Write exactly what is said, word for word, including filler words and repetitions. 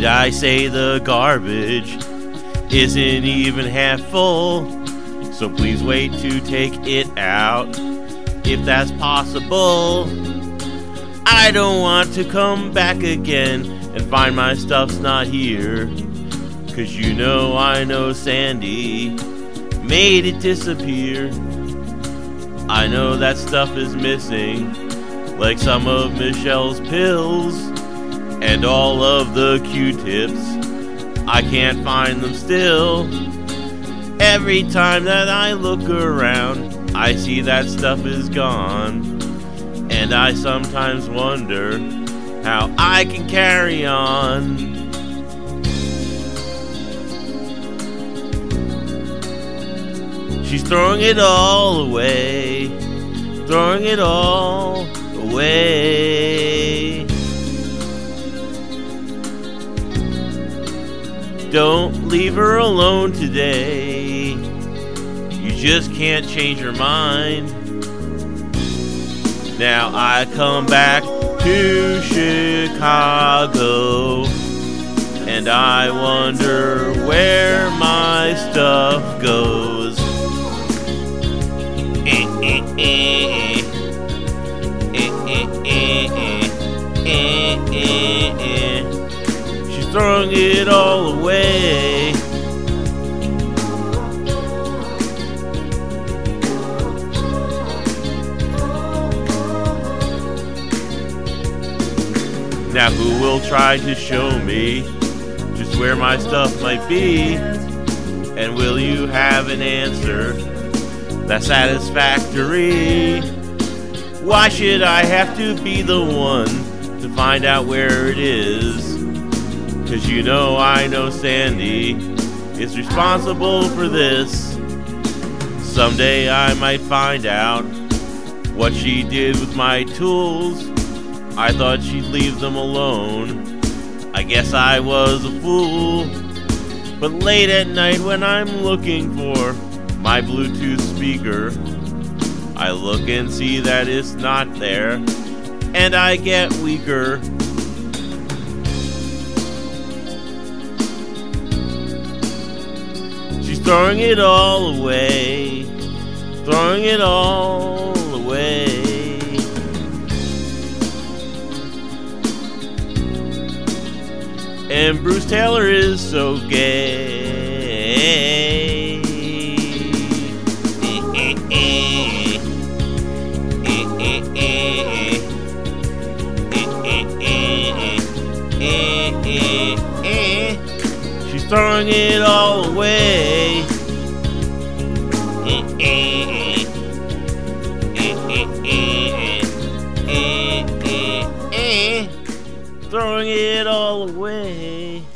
I say the garbage isn't even half full? So please wait to take it out, if that's possible. I don't want to come back again and find my stuff's not here, 'cause you know I know Sandy made it disappear. I know that stuff is missing, like some of Michelle's pills and all of the Q-tips. I can't find them still. Every time that I look around, I see that stuff is gone. And I sometimes wonder how I can carry on. She's throwing it all away, throwing it all away. Don't leave her alone today. You just can't change her mind. Now I come back to Chicago, and I wonder where my stuff goes. Eh, eh, eh, eh, eh, eh, eh, eh, eh. She's throwing it all away. Now who will try to show me just where my stuff might be? And will you have an answer that's satisfactory? Why should I have to be the one to find out where it is? 'Cause you know I know Sandy is responsible for this. Someday I might find out what she did with my tools. I thought she'd leave them alone. I guess I was a fool. But late at night when I'm looking for my Bluetooth speaker, I look and see that it's not there, and I get weaker. She's throwing it all away, throwing it all away. And Bruce Taylor is so gay. Eh, eh, eh. Eh, eh, eh. Eh, eh, eh. Eh, eh, eh. She's throwing it all away. Eh, eh, eh. Eh, eh, eh. Eh, eh, eh. Throwing it all away.